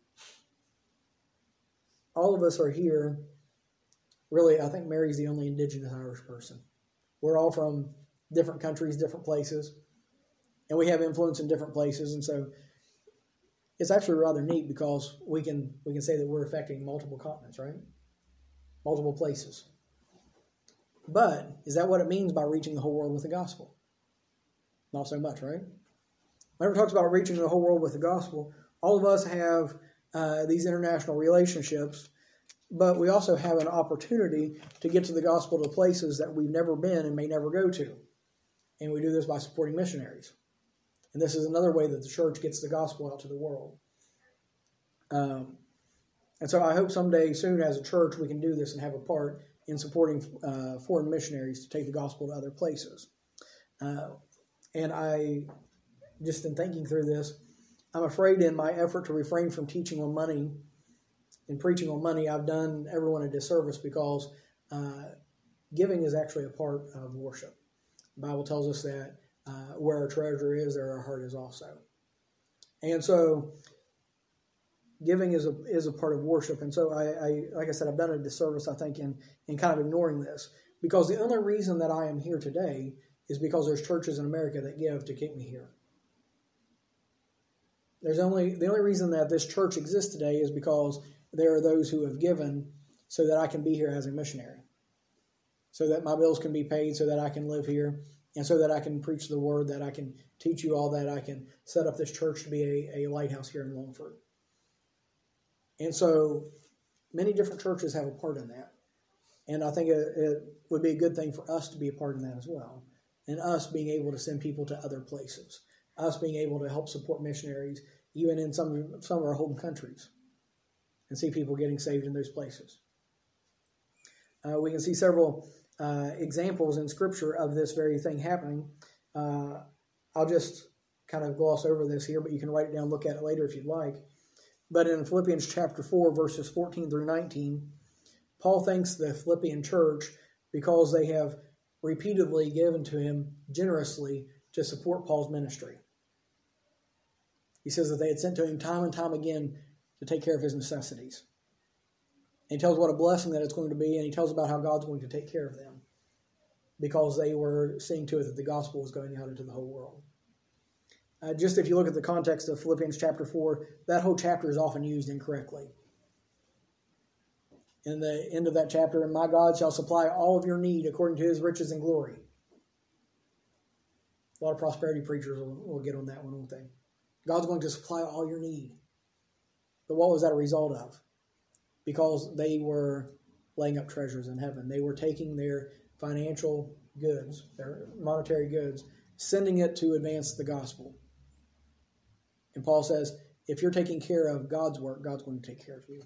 all of us are here. Really, I think Mary's the only indigenous Irish person. We're all from different countries, different places, and we have influence in different places. And so it's actually rather neat because we can we can say that we're affecting multiple continents, right? Multiple places. But is that what it means by reaching the whole world with the gospel? Not so much, right? Whenever it talks about reaching the whole world with the gospel, all of us have uh, these international relationships, but we also have an opportunity to get to the gospel to places that we've never been and may never go to. And we do this by supporting missionaries. And this is another way that the church gets the gospel out to the world. Um, and so I hope someday soon as a church we can do this and have a part in supporting uh, foreign missionaries to take the gospel to other places. Uh, and I, just in thinking through this, I'm afraid in my effort to refrain from teaching on money and preaching on money, I've done everyone a disservice because uh, giving is actually a part of worship. The Bible tells us that uh, where our treasure is, there our heart is also. And so giving is a is a part of worship. And so, I, I like I said, I've done a disservice, I think, in, in kind of ignoring this. Because the only reason that I am here today is because there's churches in America that give to keep me here. There's only the only reason that this church exists today is because there are those who have given so that I can be here as a missionary. So that my bills can be paid, so that I can live here, and so that I can preach the word, that I can teach you all that, I can set up this church to be a, a lighthouse here in Longford. And so many different churches have a part in that. And I think it, it would be a good thing for us to be a part in that as well. And us being able to send people to other places. Us being able to help support missionaries, even in some, some of our home countries. And see people getting saved in those places. Uh, we can see several uh, examples in Scripture of this very thing happening. Uh, I'll just kind of gloss over this here, but you can write it down, look at it later if you'd like. But in Philippians chapter four, verses fourteen through nineteen, Paul thanks the Philippian church because they have repeatedly given to him generously to support Paul's ministry. He says that they had sent to him time and time again to take care of his necessities. And he tells what a blessing that it's going to be, and he tells about how God's going to take care of them because they were seeing to it that the gospel was going out into the whole world. Uh, just if you look at the context of Philippians chapter four, that whole chapter is often used incorrectly. In the end of that chapter, and my God shall supply all of your need according to his riches and glory. A lot of prosperity preachers will, will get on that one, won't they? God's going to supply all your need. But what was that a result of? Because they were laying up treasures in heaven. They were taking their financial goods, their monetary goods, sending it to advance the gospel. And Paul says, if you're taking care of God's work, God's going to take care of you.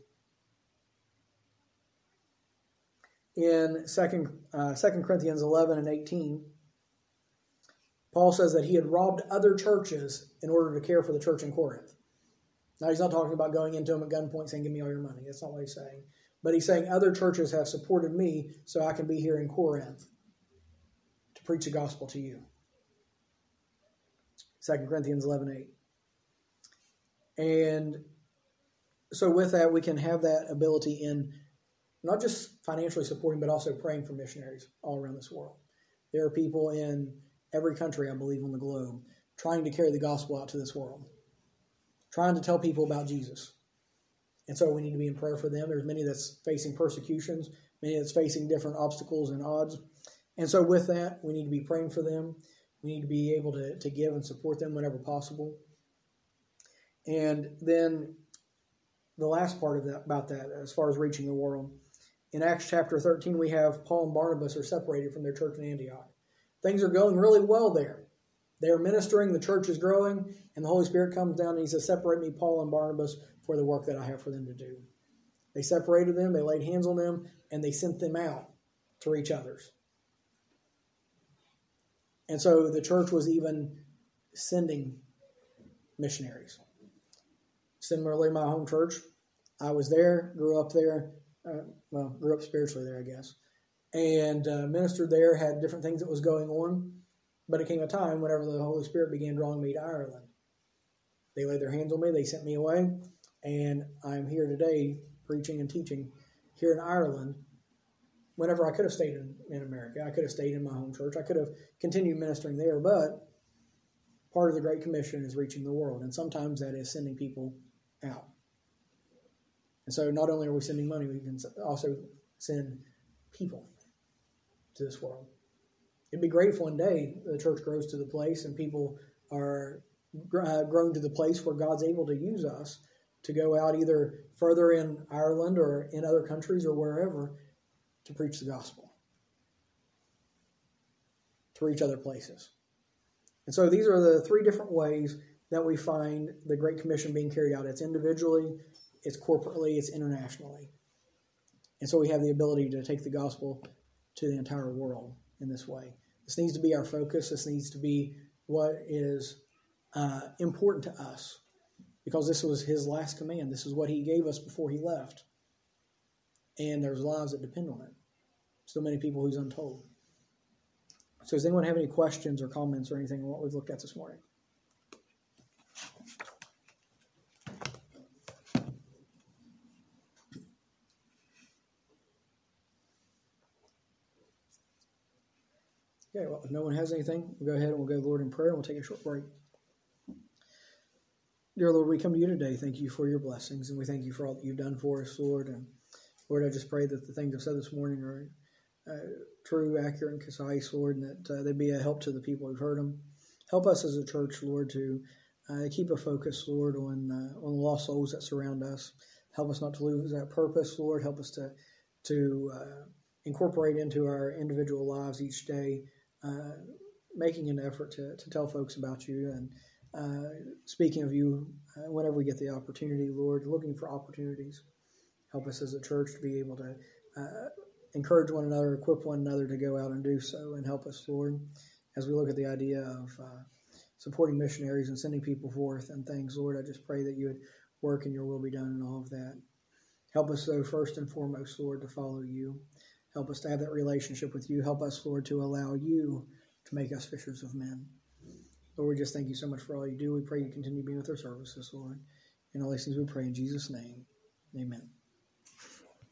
In Second uh, Second Corinthians eleven and eighteen, Paul says that he had robbed other churches in order to care for the church in Corinth. Now, he's not talking about going into them at gunpoint saying, give me all your money. That's not what he's saying. But he's saying other churches have supported me so I can be here in Corinth to preach the gospel to you. Second Corinthians eleven eight. And so with that, we can have that ability in not just financially supporting, but also praying for missionaries all around this world. There are people in every country, I believe, on the globe, trying to carry the gospel out to this world, trying to tell people about Jesus. And so we need to be in prayer for them. There's many that's facing persecutions, many that's facing different obstacles and odds. And so with that, we need to be praying for them. We need to be able to, to give and support them whenever possible. And then the last part of that about that, as far as reaching the world, in Acts chapter thirteen, we have Paul and Barnabas are separated from their church in Antioch. Things are going really well there. They are ministering, the church is growing, and the Holy Spirit comes down and he says, separate me, Paul and Barnabas, for the work that I have for them to do. They separated them, they laid hands on them, and they sent them out to reach others. And so the church was even sending missionaries. Similarly, my home church, I was there, grew up there, uh, well, grew up spiritually there, I guess, and uh, ministered there, had different things that was going on. But it came a time whenever the Holy Spirit began drawing me to Ireland. They laid their hands on me, they sent me away, and I'm here today preaching and teaching here in Ireland. Whenever I could have stayed in, in America, I could have stayed in my home church, I could have continued ministering there, but part of the Great Commission is reaching the world, and sometimes that is sending people out. And so not only are we sending money, we can also send people to this world. It'd be great if one day the church grows to the place and people are uh, grown to the place where God's able to use us to go out either further in Ireland or in other countries or wherever to preach the gospel, to reach other places. And so these are the three different ways that we find the Great Commission being carried out. It's individually, it's corporately, it's internationally. And so we have the ability to take the gospel to the entire world in this way. This needs to be our focus. This needs to be what is uh, important to us, because this was his last command. This is what he gave us before he left. And there's lives that depend on it. So many people who's untold. So does anyone have any questions or comments or anything on what we've looked at this morning? Okay, well, if no one has anything, we'll go ahead and we'll go to the Lord in prayer, and we'll take a short break. Dear Lord, we come to you today. Thank you for your blessings, and we thank you for all that you've done for us, Lord. And Lord, I just pray that the things I've said this morning are uh, true, accurate, and concise, Lord, and that uh, they be a help to the people who've heard them. Help us as a church, Lord, to uh, keep a focus, Lord, on uh, on the lost souls that surround us. Help us not to lose that purpose, Lord. Help us to to uh, incorporate into our individual lives each day, uh, making an effort to, to tell folks about you and uh, speaking of you uh, whenever we get the opportunity, Lord, looking for opportunities. Help us as a church to be able to uh, encourage one another, equip one another to go out and do so, and help us, Lord, as we look at the idea of uh, supporting missionaries and sending people forth and things. Lord, I just pray that you would work and your will be done in all of that. Help us, though, first and foremost, Lord, to follow you. Help us to have that relationship with you. Help us, Lord, to allow you to make us fishers of men. Lord, we just thank you so much for all you do. We pray you continue being with our services, Lord. And all these things we pray in Jesus' name. Amen.